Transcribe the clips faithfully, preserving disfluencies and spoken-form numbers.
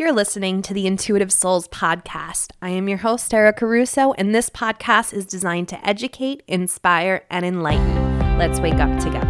You're listening to the Intuitive Souls podcast. I am your host, Erica Russo, and this podcast is designed to educate, inspire, and enlighten. Let's wake up together.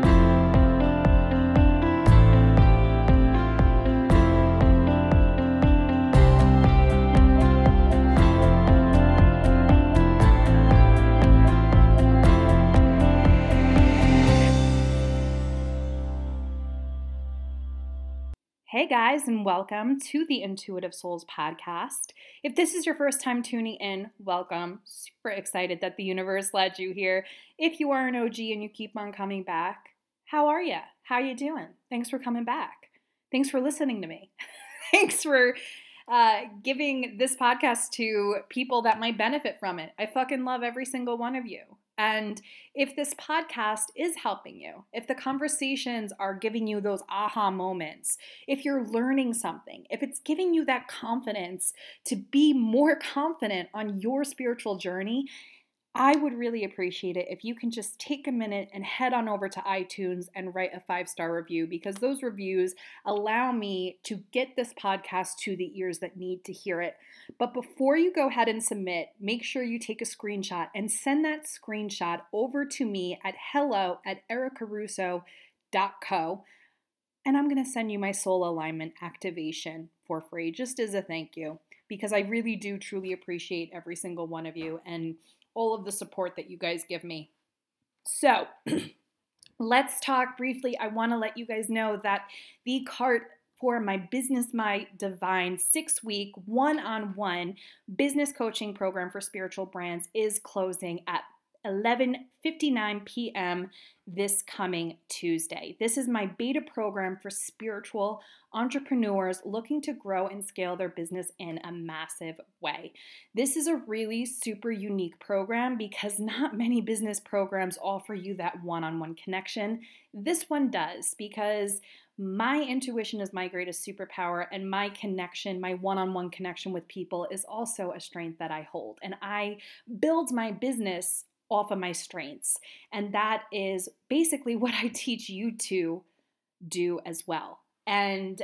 Hey guys, and welcome to the Intuitive Souls podcast. If this is your first time tuning in, welcome. Super excited that the universe led you here. If you are an O G and you keep on coming back, how are you? How you doing? Thanks for coming back. Thanks for listening to me. Thanks for uh, giving this podcast to people that might benefit from it. I fucking love every single one of you. And if this podcast is helping you, if the conversations are giving you those aha moments, if you're learning something, if it's giving you that confidence to be more confident on your spiritual journey, I would really appreciate it if you can just take a minute and head on over to iTunes and write a five-star review, because those reviews allow me to get this podcast to the ears that need to hear it. But before you go ahead and submit, make sure you take a screenshot and send that screenshot over to me at hello at ericarusso dot co. And I'm going to send you my soul alignment activation for free, just as a thank you, because I really do truly appreciate every single one of you and all of the support that you guys give me. So let's talk briefly. I want to let you guys know that the cart for my Business My Divine six-week one-on-one business coaching program for spiritual brands is closing at eleven fifty-nine p.m. this coming Tuesday. This is my beta program for spiritual entrepreneurs looking to grow and scale their business in a massive way. This is a really super unique program because not many business programs offer you that one-on-one connection. This one does, because my intuition is my greatest superpower, and my connection, my one-on-one connection with people is also a strength that I hold. And I build my business off of my strengths. And that is basically what I teach you to do as well. And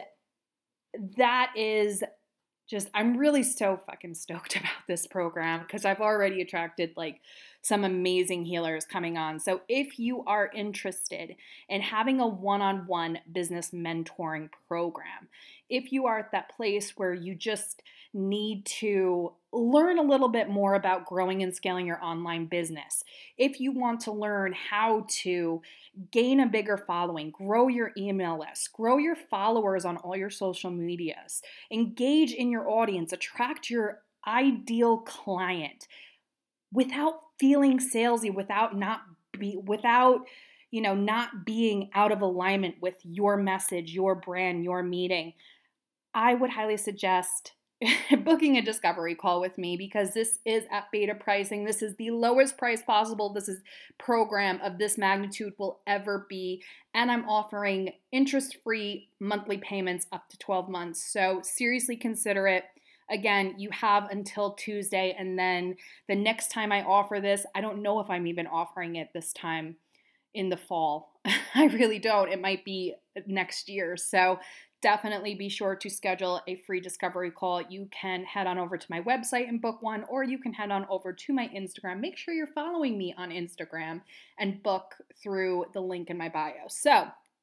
that is just, I'm really so fucking stoked about this program because I've already attracted like some amazing healers coming on. So if you are interested in having a one-on-one business mentoring program, if you are at that place where you just need to learn a little bit more about growing and scaling your online business, if you want to learn how to gain a bigger following, grow your email list, grow your followers on all your social medias, engage in your audience, attract your ideal client without feeling salesy, without not be without you know not being out of alignment with your message, your brand, your meeting, I would highly suggest booking a discovery call with me, because this is at beta pricing. This is the lowest price possible this is program of this magnitude will ever be, and I'm offering interest-free monthly payments up to twelve months. So seriously consider it. Again, you have until Tuesday, and then the next time I offer this, I don't know if I'm even offering it this time in the fall. I really don't. It might be next year. So definitely be sure to schedule a free discovery call. You can head on over to my website and book one, or you can head on over to my Instagram. Make sure you're following me on Instagram and book through the link in my bio. So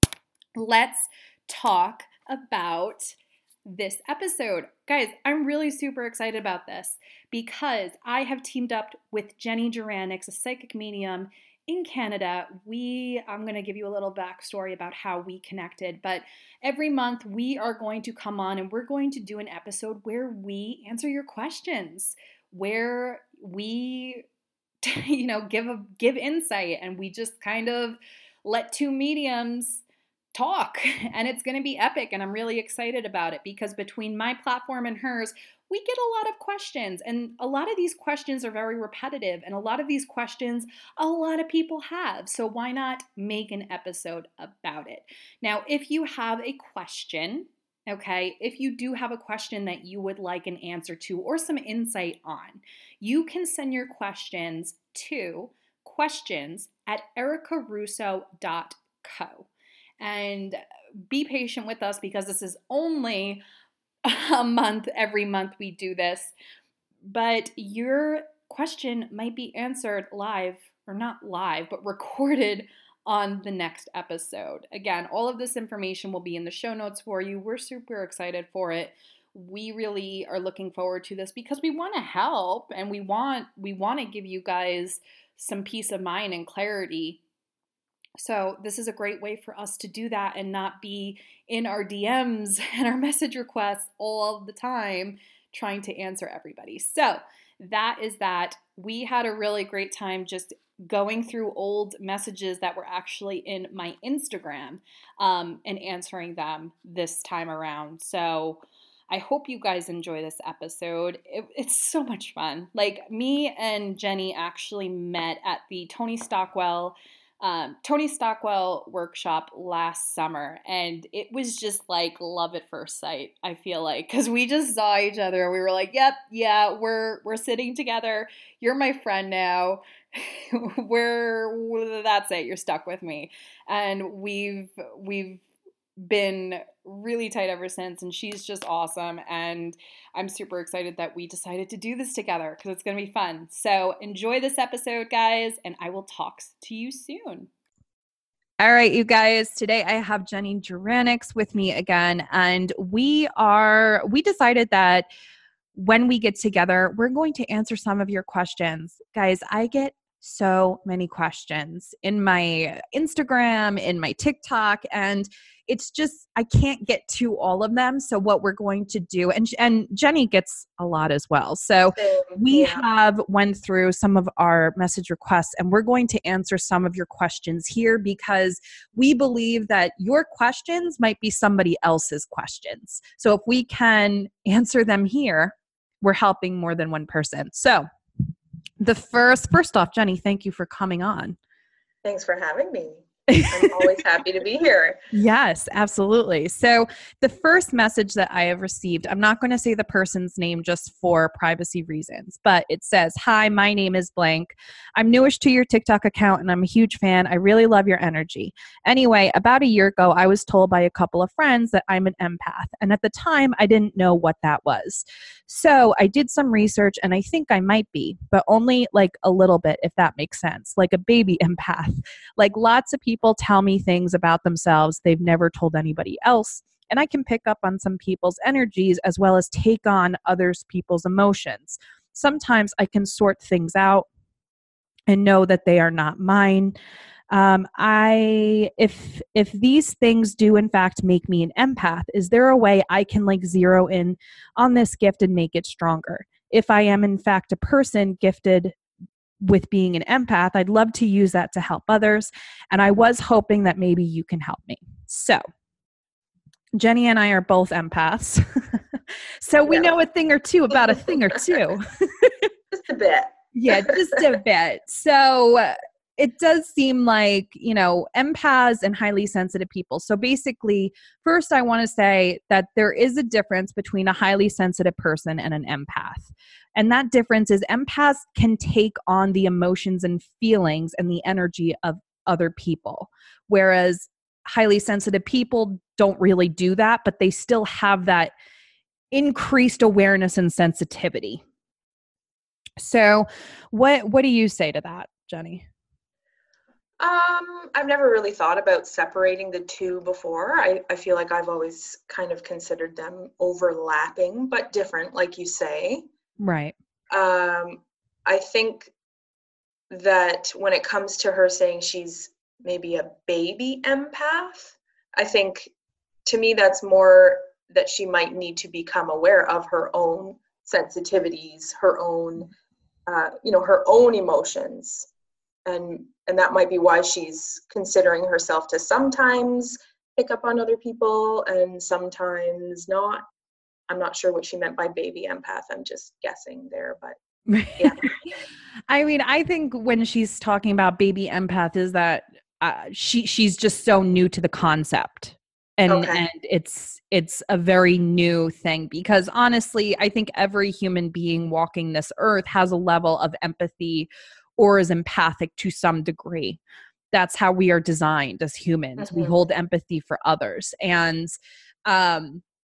let's talk about this episode. Guys, I'm really super excited about this because I have teamed up with Jenny Duranix, a psychic medium in Canada. We, I'm going to give you a little backstory about how we connected, but every month we are going to come on and we're going to do an episode where we answer your questions, where we, you know, give a, give insight, and we just kind of let two mediums talk, and it's going to be epic, and I'm really excited about it because between my platform and hers, we get a lot of questions, and a lot of these questions are very repetitive, and a lot of these questions a lot of people have, so why not make an episode about it? Now, if you have a question, okay, if you do have a question that you would like an answer to or some insight on, you can send your questions to questions at ericarusso dot co. And be patient with us because this is only a month. Every month we do this. But your question might be answered live, or not live, but recorded on the next episode. Again, all of this information will be in the show notes for you. We're super excited for it. We really are looking forward to this because we want to help, and we want we want to give you guys some peace of mind and clarity. So this is a great way for us to do that and not be in our D Ms and our message requests all the time trying to answer everybody. So that is that. We had a really great time just going through old messages that were actually in my Instagram um, and answering them this time around. So I hope you guys enjoy this episode. It, it's so much fun. Like, me and Jenny actually met at the Tony Stockwell Um, Tony Stockwell workshop last summer, and it was just like love at first sight, I feel like, because we just saw each other. We were like, yep, yeah, we're we're sitting together. You're my friend now. we're that's it. You're stuck with me. And we've we've been really tight ever since, and she's just awesome, and I'm super excited that we decided to do this together because it's going to be fun. So enjoy this episode, guys, and I will talk to you soon. All right, you guys, today I have Jenny Juranix with me again, and we are we decided that when we get together, we're going to answer some of your questions. Guys, I get so many questions in my Instagram, in my TikTok, and it's just, I can't get to all of them. So what we're going to do, and and Jenny gets a lot as well. So we yeah. have went through some of our message requests, and we're going to answer some of your questions here because we believe that your questions might be somebody else's questions. So if we can answer them here, we're helping more than one person. So the first, first off, Jenny, thank you for coming on. Thanks for having me. I'm always happy to be here. Yes, absolutely. So the first message that I have received, I'm not going to say the person's name just for privacy reasons, but it says, "Hi, my name is blank. I'm newish to your TikTok account and I'm a huge fan. I really love your energy. Anyway, about a year ago, I was told by a couple of friends that I'm an empath. And at the time, I didn't know what that was. So I did some research and I think I might be, but only like a little bit, if that makes sense, like a baby empath. Like lots of people People tell me things about themselves they've never told anybody else, and I can pick up on some people's energies as well as take on others people's emotions. Sometimes I can sort things out and know that they are not mine. Um, I if if these things do in fact make me an empath, is there a way I can like zero in on this gift and make it stronger? If I am in fact a person gifted with being an empath, I'd love to use that to help others. And I was hoping that maybe you can help me. So Jenny and I are both empaths. so we yeah. know a thing or two about a thing or two. Just a bit. yeah, just a bit. So uh, it does seem like, you know, empaths and highly sensitive people. So basically, first I want to say that there is a difference between a highly sensitive person and an empath. And that difference is empaths can take on the emotions and feelings and the energy of other people, whereas highly sensitive people don't really do that, but they still have that increased awareness and sensitivity. So what what do you say to that, Jenny? Um, I've never really thought about separating the two before. I, I feel like I've always kind of considered them overlapping, but different, like you say. Right. Um, I think that when it comes to her saying she's maybe a baby empath, I think to me that's more that she might need to become aware of her own sensitivities, her own, uh, you know, her own emotions. And and that might be why she's considering herself to sometimes pick up on other people and sometimes not. I'm not sure what she meant by baby empath. I'm just guessing there, but yeah. I mean, I think when she's talking about baby empath is that uh, she she's just so new to the concept. And, okay. and it's it's a very new thing because honestly, I think every human being walking this earth has a level of empathy or is empathic to some degree. That's how we are designed as humans. Mm-hmm. We hold empathy for others. And um,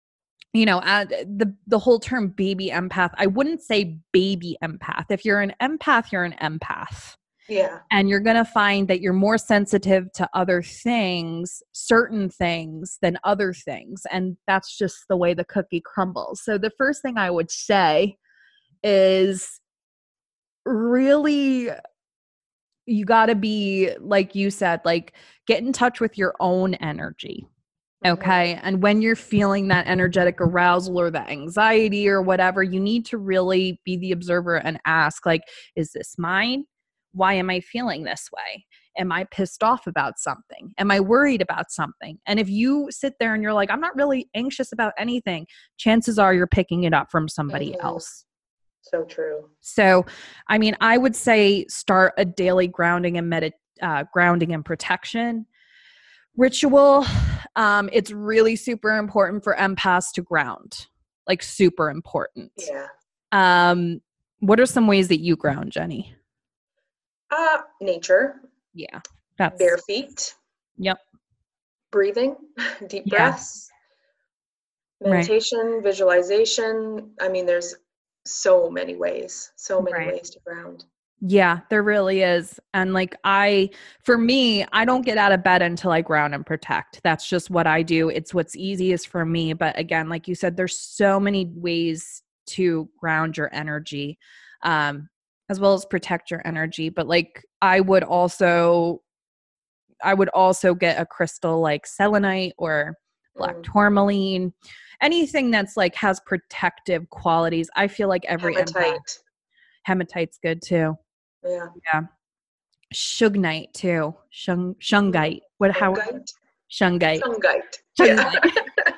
you know, uh, the the whole term baby empath, I wouldn't say baby empath. If you're an empath, you're an empath. Yeah. And you're going to find that you're more sensitive to other things, certain things, than other things. And that's just the way the cookie crumbles. So the first thing I would say is really, you got to be, like you said, like get in touch with your own energy. Okay. Mm-hmm. And when you're feeling that energetic arousal or the anxiety or whatever, you need to really be the observer and ask, like, is this mine? Why am I feeling this way? Am I pissed off about something? Am I worried about something? And if you sit there and you're like, I'm not really anxious about anything, chances are you're picking it up from somebody mm-hmm. else. So true. So, I mean, I would say start a daily grounding and medit- uh, grounding and protection ritual. Um, it's really super important for empaths to ground, like super important. Yeah. Um, what are some ways that you ground, Jenny? Uh, nature. Yeah. That's bare feet. Yep. Breathing, deep yeah. breaths, meditation, right. visualization. I mean, there's so many ways, so many right. ways to ground. Yeah, there really is. And like I, for me, I don't get out of bed until I ground and protect. That's just what I do. It's what's easiest for me. But again, like you said, there's so many ways to ground your energy, um, as well as protect your energy. But like I would also, I would also get a crystal like selenite or black mm. tourmaline, anything that's like has protective qualities. I feel like every hematite. Empath, hematite's good too. Yeah. Yeah. Shugnite too. Shung shungite. What how shungite. Shungite. Shungite.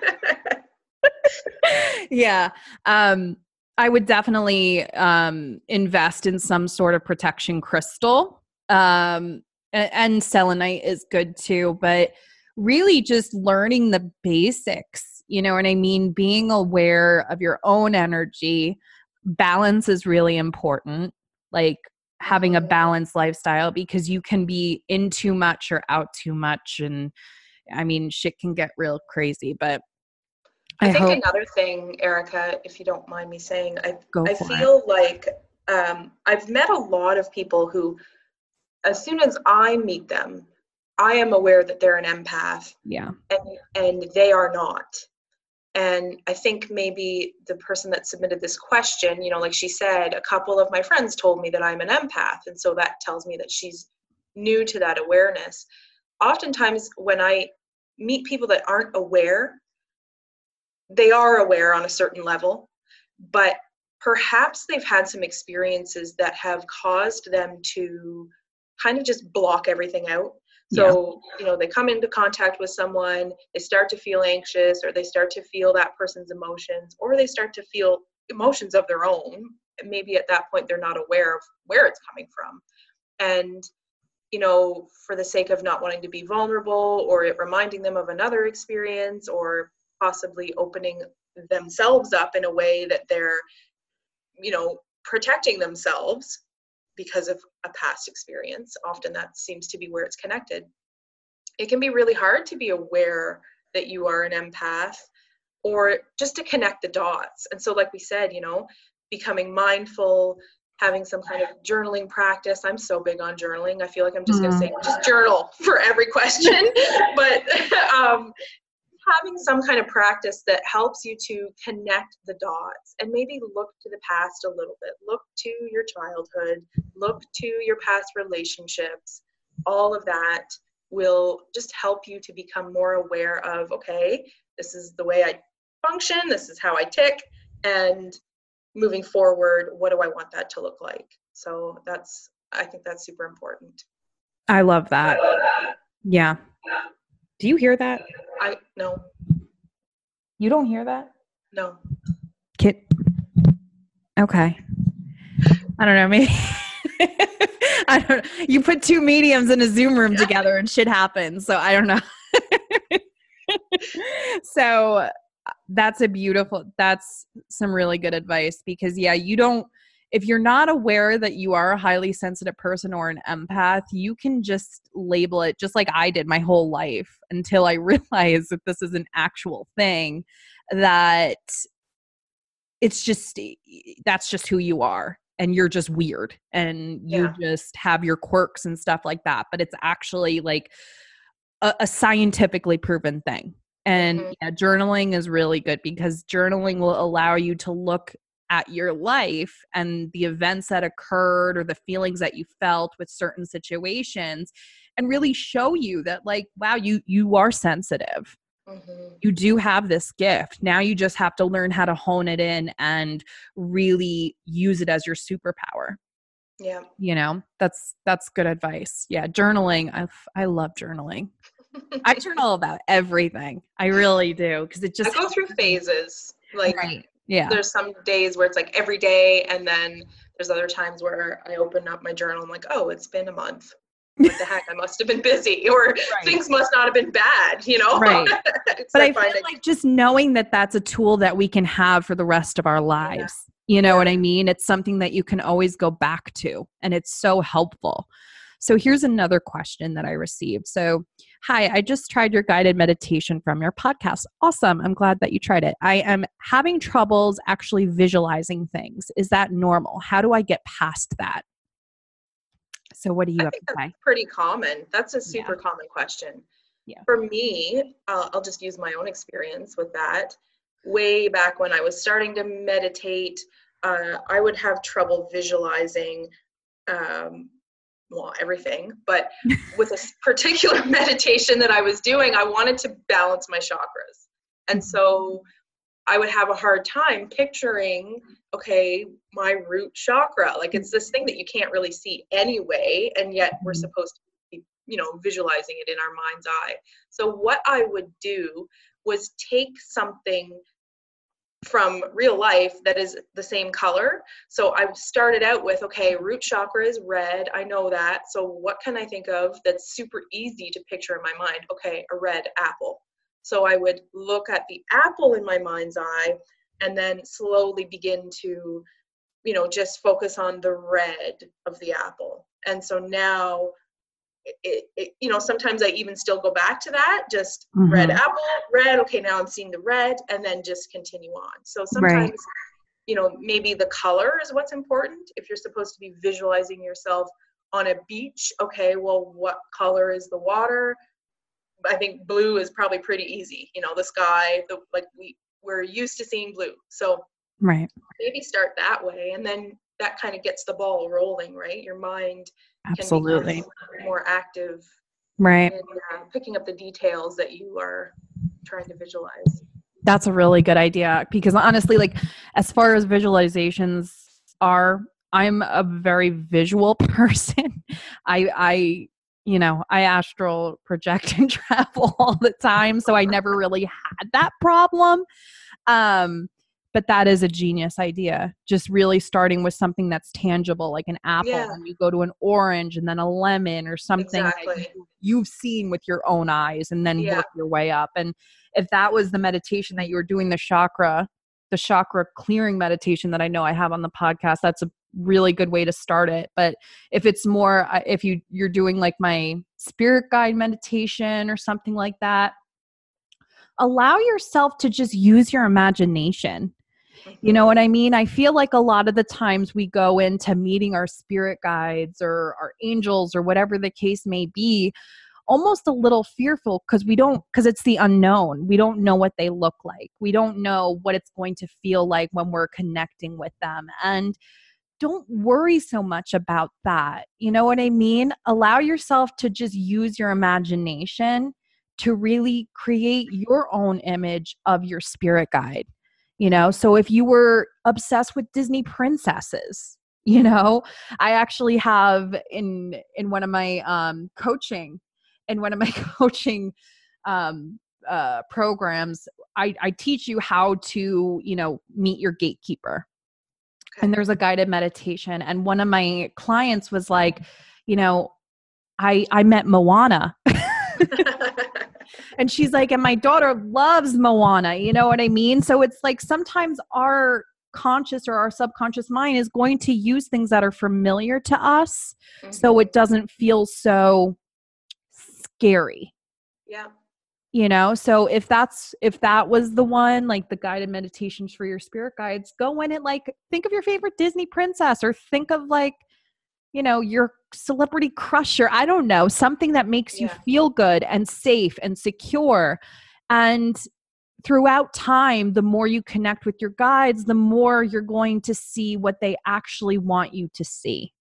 Yeah. yeah. Um I would definitely um invest in some sort of protection crystal. Um and, and selenite is good too, but really just learning the basics, you know what I mean? Being aware of your own energy. Balance is really important. Like having a balanced lifestyle, because you can be in too much or out too much. And I mean, shit can get real crazy, but I, I think hope- another thing, Erica, if you don't mind me saying, I, Go I for feel it. like um, I've met a lot of people who, as soon as I meet them, I am aware that they're an empath. Yeah. And, and they are not. And I think maybe the person that submitted this question, you know, like she said, a couple of my friends told me that I'm an empath. And so that tells me that she's new to that awareness. Oftentimes when I meet people that aren't aware, they are aware on a certain level, but perhaps they've had some experiences that have caused them to kind of just block everything out. So, yeah. you know, they come into contact with someone, they start to feel anxious, or they start to feel that person's emotions, or they start to feel emotions of their own. Maybe at that point, they're not aware of where it's coming from. And, you know, for the sake of not wanting to be vulnerable, or it reminding them of another experience, or possibly opening themselves up in a way that they're, you know, protecting themselves because of a past experience. Often that seems to be where it's connected. It can be really hard to be aware that you are an empath, or just to connect the dots. And so like we said, you know, becoming mindful, having some kind of journaling practice. I'm so big on journaling. I feel like I'm just mm. going to say just journal for every question. But um, having some kind of practice that helps you to connect the dots and maybe look to the past a little bit, look to your childhood, look to your past relationships. All of that will just help you to become more aware of, okay, this is the way I function, this is how I tick, and moving forward, what do I want that to look like? So that's, I think that's super important. I love that. Yeah. Do you hear that? I no. You don't hear that? No. Kit. Okay. I don't know. Maybe I don't. You put two mediums in a Zoom room together, and shit happens. So I don't know. So that's a beautiful. That's some really good advice, because yeah, you don't. If you're not aware that you are a highly sensitive person or an empath, you can just label it just like I did my whole life until I realized that this is an actual thing. that it's just, that's just who you are. And you're just weird and you Yeah. just have your quirks and stuff like that. But it's actually like a, a scientifically proven thing. And Mhm. yeah, journaling is really good because journaling will allow you to look at your life and the events that occurred or the feelings that you felt with certain situations and really show you that, like, wow, you you are sensitive. Mhm. You do have this gift. Now you just have to learn how to hone it in and really use it as your superpower. Yeah. You know, that's that's good advice. Yeah, journaling. I I love journaling. I journal about everything. I really do because it I just go through phases. Like right. Yeah. there's some days where it's like every day, and then there's other times where I open up my journal. I'm like, oh, it's been a month. What the heck? I must have been busy, or Right. things must not have been bad, you know? Right. But I feel finding, like just knowing that that's a tool that we can have for the rest of our lives. You know Yeah. what I mean? It's something that you can always go back to, and it's so helpful. So here's another question that I received. So, hi, I just tried your guided meditation from your podcast. Awesome. I'm glad that you tried it. I am having troubles actually visualizing things. Is that normal? How do I get past that? So what do you I have think to that's say? pretty common. That's a Yeah. super common question. Yeah. For me, uh, I'll just use my own experience with that. Way back when I was starting to meditate, uh, I would have trouble visualizing um, well, everything, but with a particular meditation that I was doing, I wanted to balance my chakras. And so I would have a hard time picturing, okay, my root chakra. Like it's this thing that you can't really see anyway, and yet we're supposed to be, you know, visualizing it in our mind's eye. So what I would do was take something from real life that is the same color. So I started out with, okay, root chakra is red. I know that. So what can I think of that's super easy to picture in my mind? Okay, a red apple. So I would look at the apple in my mind's eye and then slowly begin to, you know, just focus on the red of the apple. And so now It, it, you know, sometimes I even still go back to that, just mm-hmm. red apple, red, okay, now I'm seeing the red, and then just continue on. So sometimes, right. you know, maybe the color is what's important. If you're supposed to be visualizing yourself on a beach, okay, well, what color is the water? I think blue is probably pretty easy. You know, the sky, the, like we, we're used to seeing blue. So right. maybe start that way, and then that kind of gets the ball rolling, right? Your mind absolutely can become more active, right? In, uh, picking up the details that you are trying to visualize. That's a really good idea because honestly, like as far as visualizations are, I'm a very visual person. I, I, you know, I astral project and travel all the time, so I never really had that problem. Um, But that is a genius idea. Just really starting with something that's tangible, like an apple, Yeah. and you go to an orange and then a lemon or something exactly. that you've seen with your own eyes and then yeah. work your way up. And if that was the meditation that you were doing, the chakra, the chakra clearing meditation that I know I have on the podcast, that's a really good way to start it. But if it's more, if you, you're doing like my spirit guide meditation or something like that, allow yourself to just use your imagination. You know what I mean? I feel like a lot of the times we go into meeting our spirit guides or our angels or whatever the case may be, almost a little fearful because we don't, because it's the unknown. We don't know what they look like. We don't know what it's going to feel like when we're connecting with them. And don't worry so much about that. You know what I mean? Allow yourself to just use your imagination to really create your own image of your spirit guide. You know, so if you were obsessed with Disney princesses, you know, I actually have in in one of my um, coaching, in one of my coaching um, uh, programs, I, I teach you how to, you know, meet your gatekeeper. Okay. And there's a guided meditation. And one of my clients was like, you know, I I met Moana. And she's like, and my daughter loves Moana, you know what I mean? So it's like sometimes our conscious or our subconscious mind is going to use things that are familiar to us, mm-hmm. so it doesn't feel so scary. Yeah. You know, so if that's if that was the one, like the guided meditations for your spirit guides, go in it like think of your favorite Disney princess, or think of like, you know, your celebrity crush, or I don't know, something that makes you Yeah. feel good and safe and secure. And throughout time, the more you connect with your guides, the more you're going to see what they actually want you to see.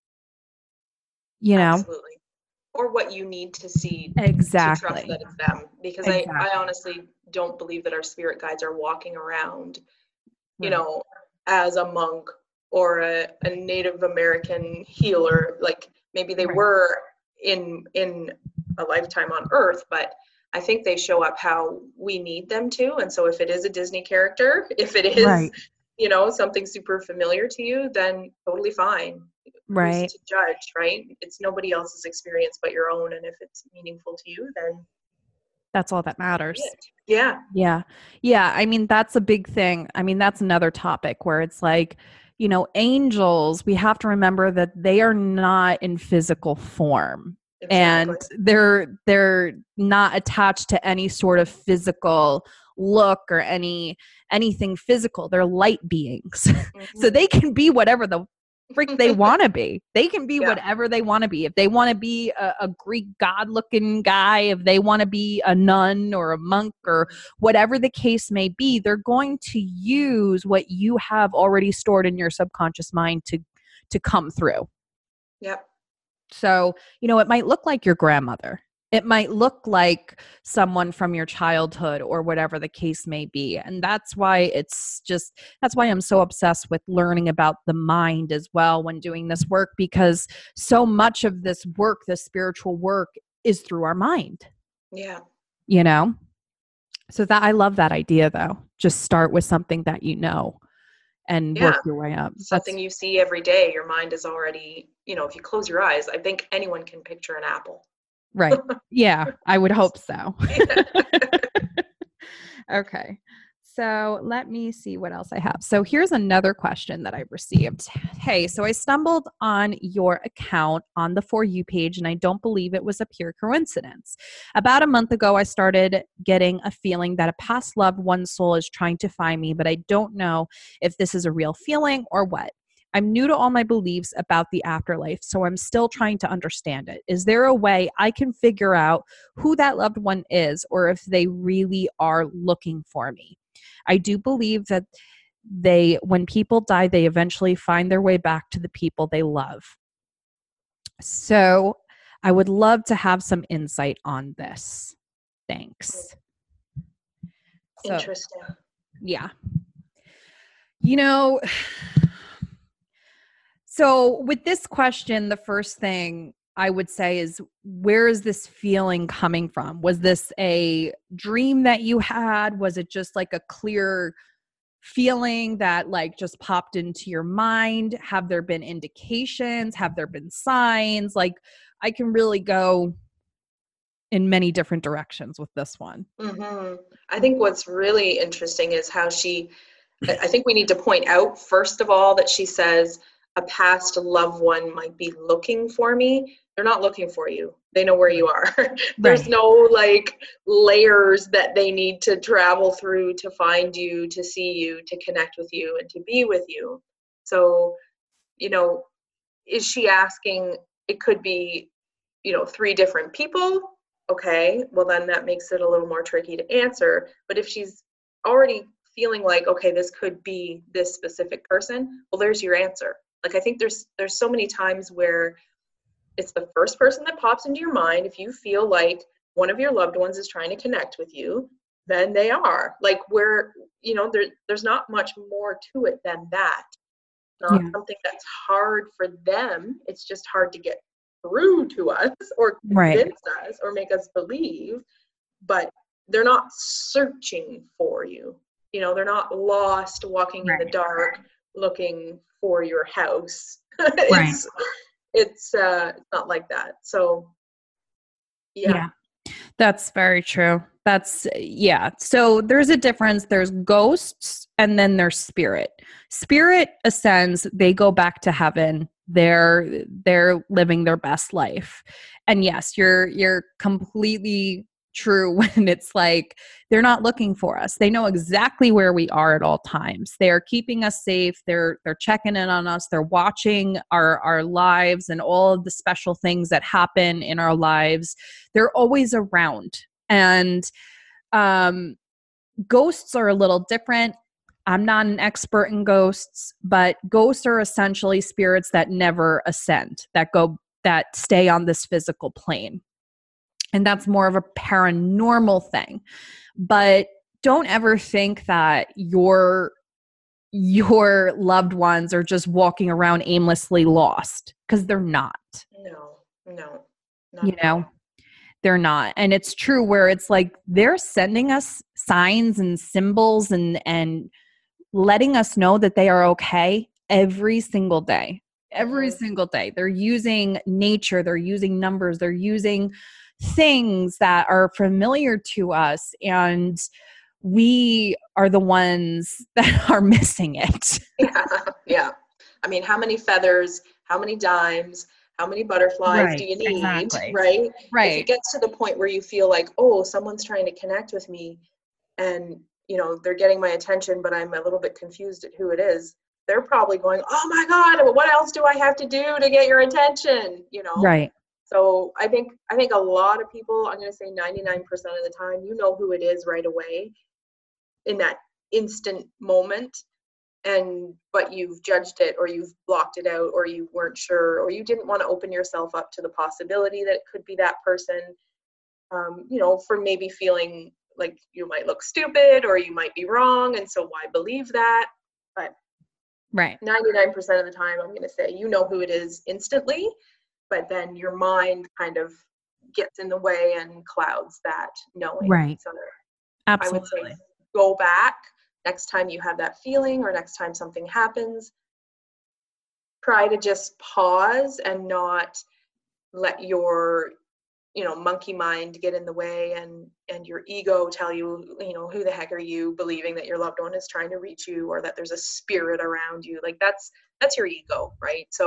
You know? Absolutely. Or what you need to see to trust Exactly. that it's them. Because I, I Exactly. honestly don't believe that our spirit guides are walking around, you Right. know, as a monk or a, a Native American healer. Like maybe they Right. were in in a lifetime on Earth, but I think they show up how we need them to. And so if it is a Disney character, if it is, Right. you know, something super familiar to you, then totally fine. Who's Right. to judge, right? It's nobody else's experience but your own. And if it's meaningful to you, then That's all that be matters. it. Yeah. Yeah. Yeah. I mean, that's a big thing. I mean, that's another topic where it's like, you know, angels, we have to remember that they are not in physical form. Exactly. And they're they're not attached to any sort of physical look or any anything physical. They're light beings. Mm-hmm. So they can be whatever the freak they want to be. They can be Yeah. whatever they want to be. If they want to be a, a Greek god-looking guy, if they want to be a nun or a monk or whatever the case may be, they're going to use what you have already stored in your subconscious mind to to come through. Yep. So, you know, it might look like your grandmother. It might look like someone from your childhood or whatever the case may be. And that's why it's just, that's why I'm so obsessed with learning about the mind as well when doing this work, because so much of this work, this spiritual work, is through our mind, Yeah. you know? So that, I love that idea though. Just start with something that you know and Yeah. work your way up. Something That's you see every day, your mind is already, you know, if you close your eyes, I think anyone can picture an apple. right. Yeah, I would hope so. Yeah. Okay. So let me see what else I have. So here's another question that I received. Hey, so I stumbled on your account on the For You page, and I don't believe it was a pure coincidence. About a month ago, I started getting a feeling that a past loved one's soul is trying to find me, but I don't know if this is a real feeling or what. I'm new to all my beliefs about the afterlife, so I'm still trying to understand it. Is there a way I can figure out who that loved one is, or if they really are looking for me? I do believe that they, when people die, they eventually find their way back to the people they love. So I would love to have some insight on this. Thanks. So, Interesting. yeah. You know, so with this question, the first thing I would say is, where is this feeling coming from? Was this a dream that you had? Was it just like a clear feeling that like just popped into your mind? Have there been indications? Have there been signs? Like, I can really go in many different directions with this one. Mm-hmm. I think what's really interesting is how she, I think we need to point out, first of all, that she says a past loved one might be looking for me. They're not looking for you. They know where you are. There's Right. no like layers that they need to travel through to find you, to see you, to connect with you, and to be with you. So, you know, is she asking, it could be, you know, three different people? Okay, well then that makes it a little more tricky to answer. But if she's already feeling like, okay, this could be this specific person, well, there's your answer. Like, I think there's there's so many times where it's the first person that pops into your mind. If you feel like one of your loved ones is trying to connect with you, then they are. Like, where, you know, there, there's not much more to it than that. Not Yeah. something that's hard for them. It's just hard to get through to us or Right. convince us or make us believe. But they're not searching for you. You know, they're not lost walking in the Right. dark looking for your house. Right. it's it's uh it's not like that. So yeah. Yeah. That's very true. That's, yeah. So there's a difference. There's ghosts and then there's spirit. Spirit ascends, they go back to heaven. They're they're living their best life. And yes, you're you're completely true when it's like they're not looking for us. They know exactly where we are at all times. They are keeping us safe. They're they're checking in on us. They're watching our our lives and all of the special things that happen in our lives. They're always around. And um, ghosts are a little different. I'm not an expert in ghosts, but ghosts are essentially spirits that never ascend, that go that stay on this physical plane. And that's more of a paranormal thing. But don't ever think that your your loved ones are just walking around aimlessly lost, because they're not. No, no. Not You know, they're not. And it's true where it's like they're sending us signs and symbols and and letting us know that they are okay every single day. Every Mhm. single day. They're using nature, they're using numbers, they're using things that are familiar to us, and we are the ones that are missing it. Yeah, yeah. I mean, how many feathers, how many dimes, how many butterflies Right, do you need, exactly. right? If it Right. gets to the point where you feel like, oh, someone's trying to connect with me and, you know, they're getting my attention, but I'm a little bit confused at who it is, they're probably going, oh my God, what else do I have to do to get your attention? You know? Right. So I think I think a lot of people, I'm going to say ninety-nine percent of the time, you know who it is right away in that instant moment, and but you've judged it, or you've blocked it out, or you weren't sure, or you didn't want to open yourself up to the possibility that it could be that person, um, you know, for maybe feeling like you might look stupid or you might be wrong, and so why believe that? But Right. ninety-nine percent of the time, I'm going to say you know who it is instantly, but then your mind kind of gets in the way and clouds that knowing. Right. So Absolutely. I would say go back next time you have that feeling, or next time something happens. Try to just pause and not let your, you know, monkey mind get in the way, and and your ego tell you, you know, who the heck are you, believing that your loved one is trying to reach you, or that there's a spirit around you. Like that's that's your ego, right? So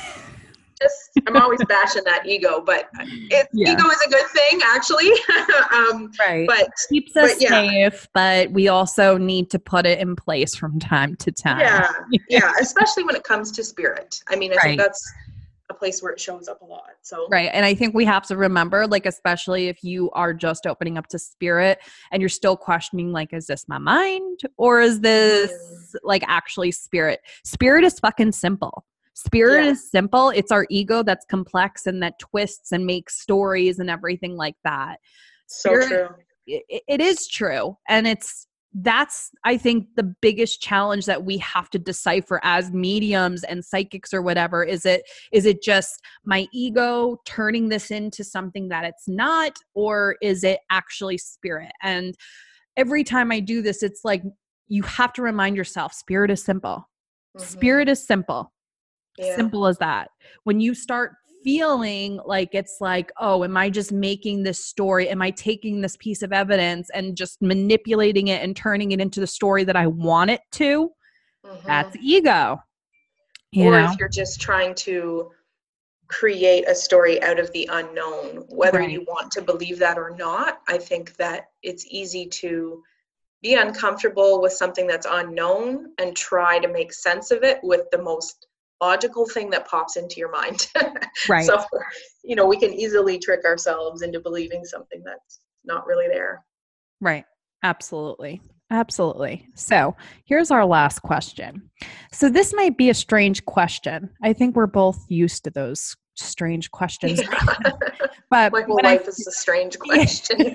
just, I'm always bashing that ego, but it, Yeah. ego is a good thing, actually. um, Right. But Keeps us but yeah, safe, but we also need to put it in place from time to time. yeah, yeah. Especially when it comes to spirit. I mean, I think Right. that's a place where it shows up a lot. So Right. And I think we have to remember, like, especially if you are just opening up to spirit and you're still questioning, like, is this my mind or is this Mm. like actually spirit? Spirit is fucking simple. Spirit Yeah. is simple. It's our ego that's complex and that twists and makes stories and everything like that. So Spirit, true. it, it is true. And it's, that's, I think, the biggest challenge that we have to decipher as mediums and psychics or whatever. Is it, is it just my ego turning this into something that it's not, or is it actually spirit? And every time I do this, it's like, you have to remind yourself, spirit is simple. Mhm. Spirit is simple. Yeah. Simple as that. When you start feeling like it's like, oh, am I just making this story? Am I taking this piece of evidence and just manipulating it and turning it into the story that I want it to? Mhm. That's ego. You Or know? if you're just trying to create a story out of the unknown, whether Right. you want to believe that or not, I think that it's easy to be uncomfortable with something that's unknown and try to make sense of it with the most logical thing that pops into your mind. Right. So, you know, we can easily trick ourselves into believing something that's not really there. Right. Absolutely. Absolutely. So here's our last question. So this might be a strange question. I think we're both used to those strange questions. Yeah. But My whole when I- life is a strange question.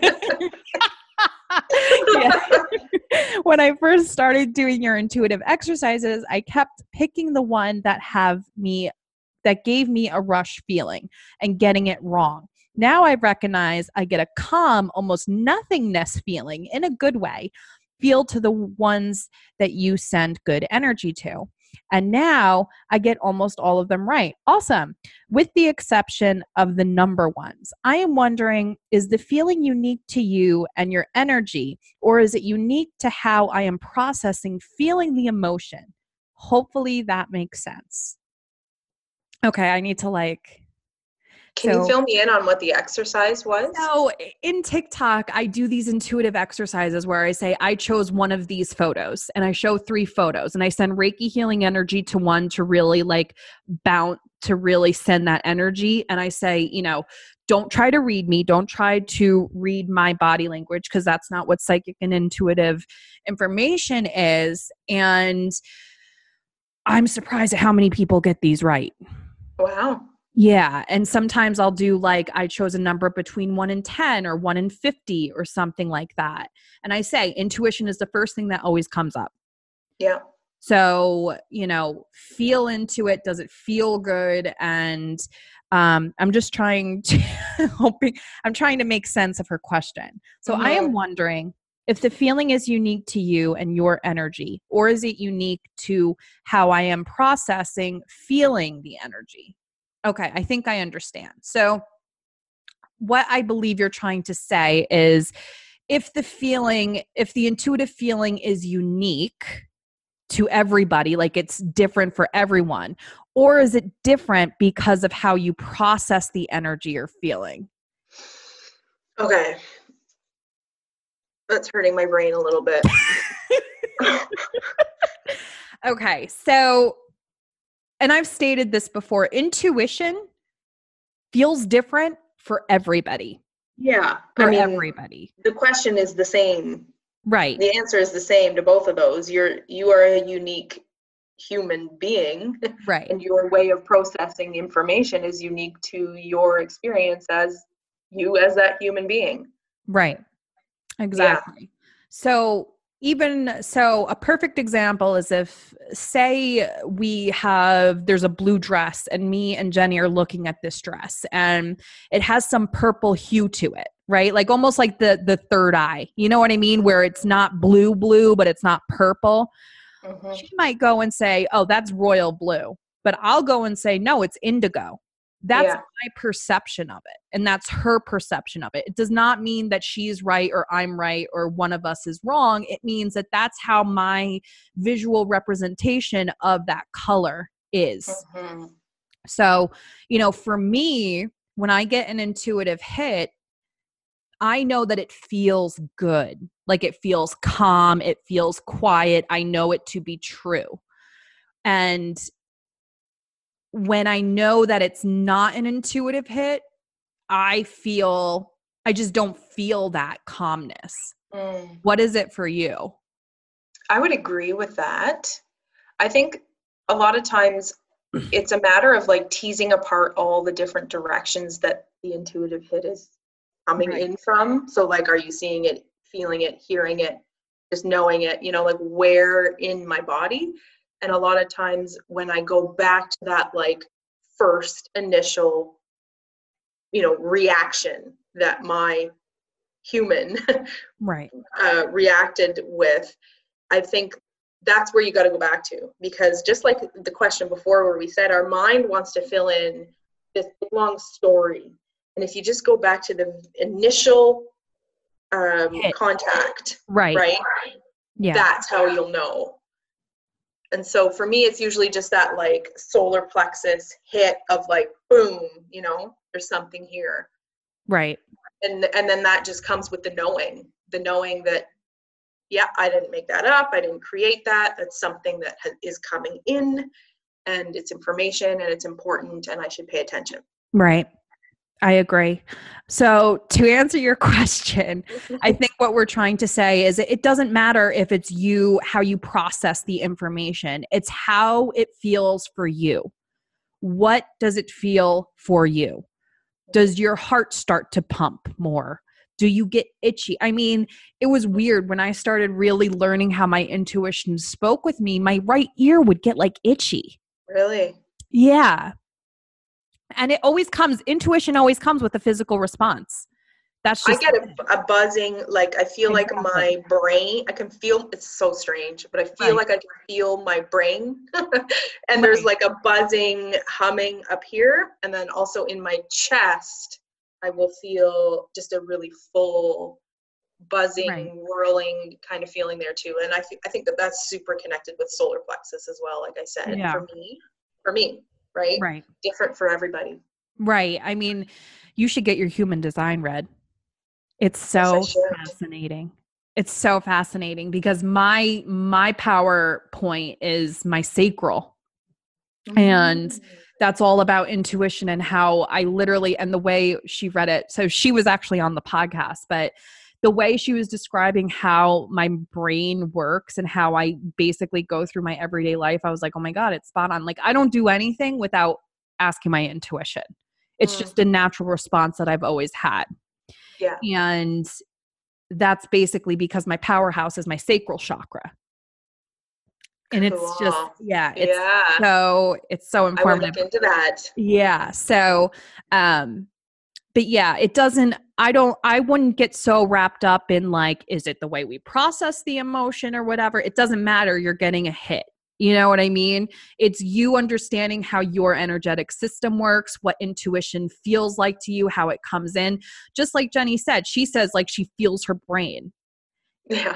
Yeah. When I first started doing your intuitive exercises, I kept picking the one that have me that gave me a rush feeling and getting it wrong. Now I recognize I get a calm, almost nothingness feeling in a good way. Feel to the ones that you send good energy to. And now I get almost all of them right. Awesome. With the exception of the number ones. I am wondering, is the feeling unique to you and your energy, or is it unique to how I am processing feeling the emotion? Hopefully that makes sense. Okay, I need to like Can So- you fill me in on what the exercise was? So in TikTok, I do these intuitive exercises where I say, I chose one of these photos and I show three photos and I send Reiki healing energy to one to really like bounce, to really send that energy. And I say, you know, don't try to read me. Don't try to read my body language because that's not what psychic and intuitive information is. And I'm surprised at how many people get these right. Wow. Yeah. And sometimes I'll do like, I chose a number between one and ten or one and fifty or something like that. And I say intuition is the first thing that always comes up. Yeah. So, you know, feel into it. Does it feel good? And um, I'm just trying to hoping, I'm trying to make sense of her question. So Mm-hmm. I am wondering if the feeling is unique to you and your energy, or is it unique to how I am processing feeling the energy? Okay, I think I understand. So what I believe you're trying to say is if the feeling, if the intuitive feeling is unique to everybody, like it's different for everyone, or is it different because of how you process the energy you're feeling? Okay. That's hurting my brain a little bit. Okay, so, and I've stated this before, intuition feels different for everybody. Yeah. For I mean, everybody. the question is the same. Right. The answer is the same to both of those. You're you are a unique human being. Right. And your way of processing information is unique to your experience as you as that human being. Right. Exactly. Yeah. So even so, a perfect example is if, say, we have, there's a blue dress and me and Jenny are looking at this dress and it has some purple hue to it, right? Like almost like the, the third eye, you know what I mean? Where it's not blue, blue, but it's not purple. Mm-hmm. She might go and say, oh, that's royal blue. But I'll go and say, no, it's indigo. That's yeah. my perception of it. And that's her perception of it. It does not mean that she's right or I'm right or one of us is wrong. It means that that's how my visual representation of that color is. Mm-hmm. So, you know, for me, when I get an intuitive hit, I know that it feels good. Like it feels calm. It feels quiet. I know it to be true. And when I know that it's not an intuitive hit, I feel, I just don't feel that calmness. Mm. What is it for you? I would agree with that. I think a lot of times it's a matter of like teasing apart all the different directions that the intuitive hit is coming right. in from. So like, are you seeing it, feeling it, hearing it, just knowing it, you know, like where in my body? And a lot of times when I go back to that like first initial, you know, reaction that my human right uh, reacted with, I think that's where you got to go back to, because just like the question before where we said our mind wants to fill in this long story. And if you just go back to the initial um, contact, right, right, yeah, that's how you'll know. And so for me, it's usually just that like solar plexus hit of like, boom, you know, there's something here. Right. And and then that just comes with the knowing, the knowing that, yeah, I didn't make that up. I didn't create that. That's something that ha- is coming in and it's information and it's important and I should pay attention. Right. I agree. So to answer your question, I think what we're trying to say is it doesn't matter if it's you, how you process the information. It's how it feels for you. What does it feel for you? Does your heart start to pump more? Do you get itchy? I mean, it was weird when I started really learning how my intuition spoke with me, my right ear would get like itchy. Really? Yeah. And it always comes, intuition always comes with a physical response. That's just, I get a, a buzzing, like I feel exactly. like my brain, I can feel, it's so strange, but I feel right. like I can feel my brain. and right. there's like a buzzing, humming up here. And then also in my chest, I will feel just a really full buzzing, right. whirling kind of feeling there too. And I, th- I think that that's super connected with solar plexus as well. Like I said, yeah. for me, for me. Right? Right. Different for everybody. Right. I mean, you should get your human design read. It's Yes, I so should. fascinating. It's so fascinating because my my power point is my sacral. And Mm. that's all about intuition and how I literally, and the way she read it. So she was actually on the podcast, but the way she was describing how my brain works and how I basically go through my everyday life, I was like, oh my God, it's spot on. Like, I don't do anything without asking my intuition. It's Mm. just a natural response that I've always had. Yeah. And that's basically because my powerhouse is my sacral chakra. And it's just, Cool. yeah, it's Yeah. so, it's so I will informative. look into that. Yeah. So, um, but yeah, it doesn't, I don't, I wouldn't get so wrapped up in like, is it the way we process the emotion or whatever? It doesn't matter. You're getting a hit. You know what I mean? It's you understanding how your energetic system works, what intuition feels like to you, how it comes in. Just like Jenny said, she says like she feels her brain. Yeah.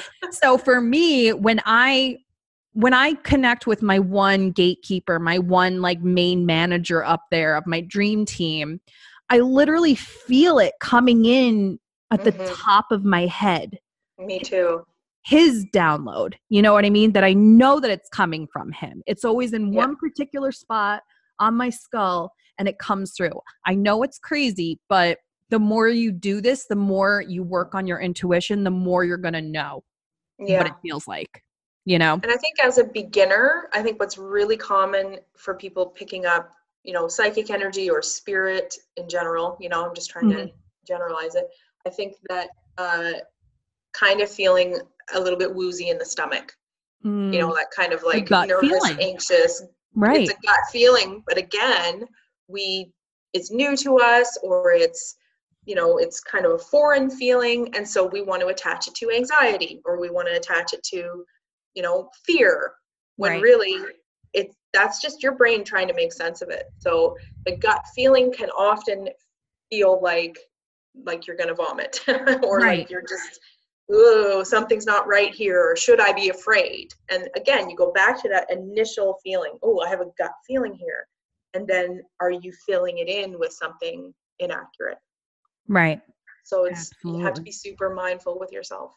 So for me, when I when I connect with my one gatekeeper, my one like main manager up there of my dream team, I literally feel it coming in at the Mm-hmm. top of my head. Me too. His download, you know what I mean? That I know that it's coming from him. It's always in Yeah. one particular spot on my skull and it comes through. I know it's crazy, but the more you do this, the more you work on your intuition, the more you're going to know Yeah. what it feels like, you know? And I think as a beginner, I think what's really common for people picking up, you know, psychic energy or spirit in general, you know, I'm just trying Mhm. to generalize it. I think that uh, kind of feeling a little bit woozy in the stomach, Mm, you know, that kind of like gut nervous, feeling. anxious. Right. It's a gut feeling, but again, we it's new to us, or it's, you know, it's kind of a foreign feeling, and so we want to attach it to anxiety, or we want to attach it to, you know, fear, when Right. really it's that's just your brain trying to make sense of it. So the gut feeling can often feel like like you're gonna vomit or Right. like you're just, oh, something's not right here, or should I be afraid? And again, you go back to that initial feeling, oh, I have a gut feeling here. And then are you filling it in with something inaccurate? Right. So it's you have to Absolutely. be super mindful with yourself.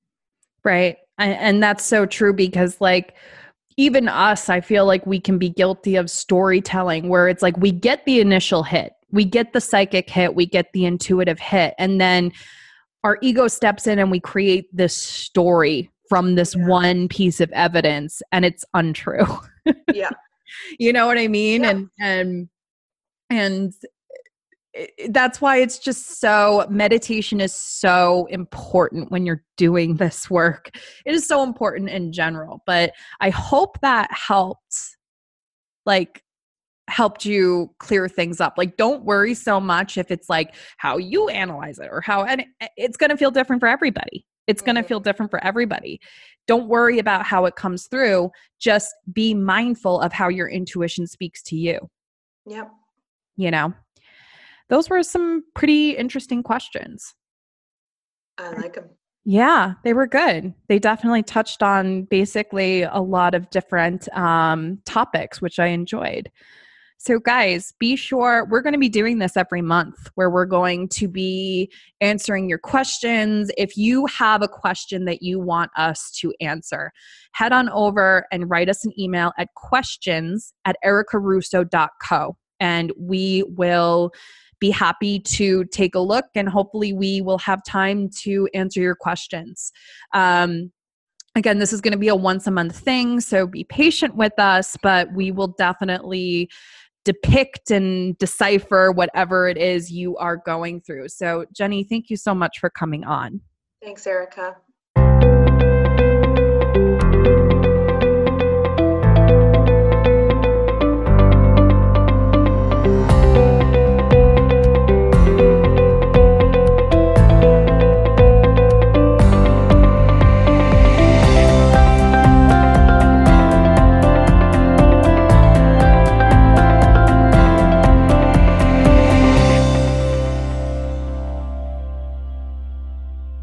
Right. And, and that's so true because like even us, I feel like we can be guilty of storytelling where it's like we get the initial hit, we get the psychic hit, we get the intuitive hit, and then our ego steps in and we create this story from this Yeah. one piece of evidence and it's untrue. Yeah. You know what I mean? Yeah. And and and it- that's why it's just so meditation is so important when you're doing this work. It is so important in general, but I hope that helped like helped you clear things up. Like don't worry so much if it's like how you analyze it or how, and it- it's going to feel different for everybody. It's going to Mhm. feel different for everybody. Don't worry about how it comes through. Just be mindful of how your intuition speaks to you. Yep. You know, those were some pretty interesting questions. I like them. Yeah, they were good. They definitely touched on basically a lot of different um, topics, which I enjoyed. So guys, be sure we're going to be doing this every month where we're going to be answering your questions. If you have a question that you want us to answer, head on over and write us an email at questions at erica russo dot co and we will be happy to take a look and hopefully we will have time to answer your questions. Um, Again, this is going to be a once a month thing, so be patient with us, but we will definitely depict and decipher whatever it is you are going through. So, Jenny, thank you so much for coming on. Thanks, Erica.